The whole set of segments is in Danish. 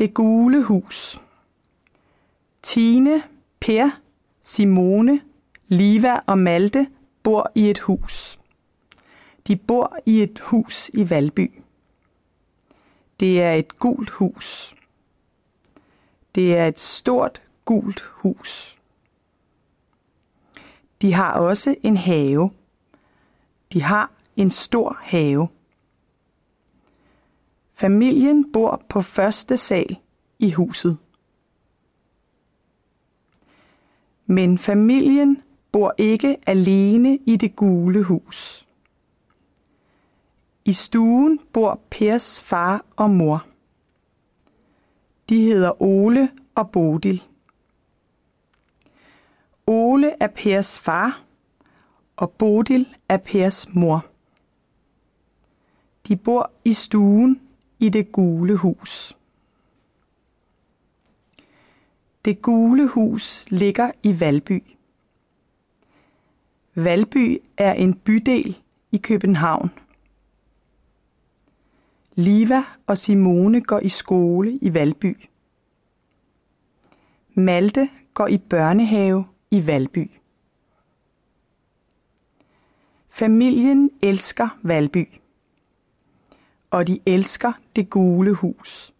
Det gule hus. Tine, Per, Simone, Liva og Malte bor i et hus. De bor i et hus i Valby. Det er et gult hus. Det er et stort gult hus. De har også en have. De har en stor have. Familien bor på første sal i huset. Men familien bor ikke alene i det gule hus. I stuen bor Pers far og mor. De hedder Ole og Bodil. Ole er Pers far, og Bodil er Pers mor. De bor i stuen i det gule hus. Det gule hus ligger i Valby. Valby er en bydel i København. Liva og Simone går i skole i Valby. Malte går i børnehave i Valby. Familien elsker Valby, og de elsker det gule hus.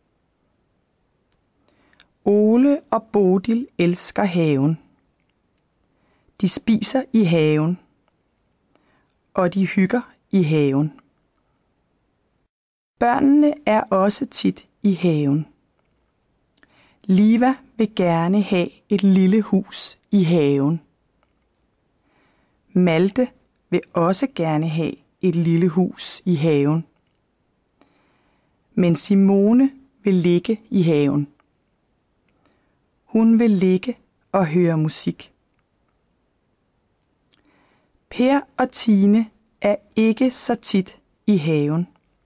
Ole og Bodil elsker haven. De spiser i haven, og de hygger i haven. Børnene er også tit i haven. Liva vil gerne have et lille hus i haven. Malte vil også gerne have et lille hus i haven. Men Simone vil ligge i haven. Hun vil ligge og høre musik. Per og Tine er ikke så tit i haven.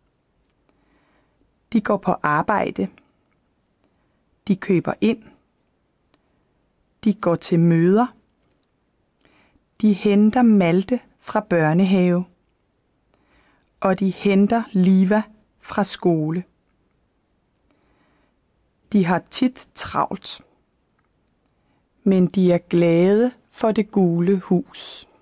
De går på arbejde. De køber ind. De går til møder. De henter Malte fra børnehave. Og de henter Liva fra skole. De har tit travlt. Men de er glade for det gule hus.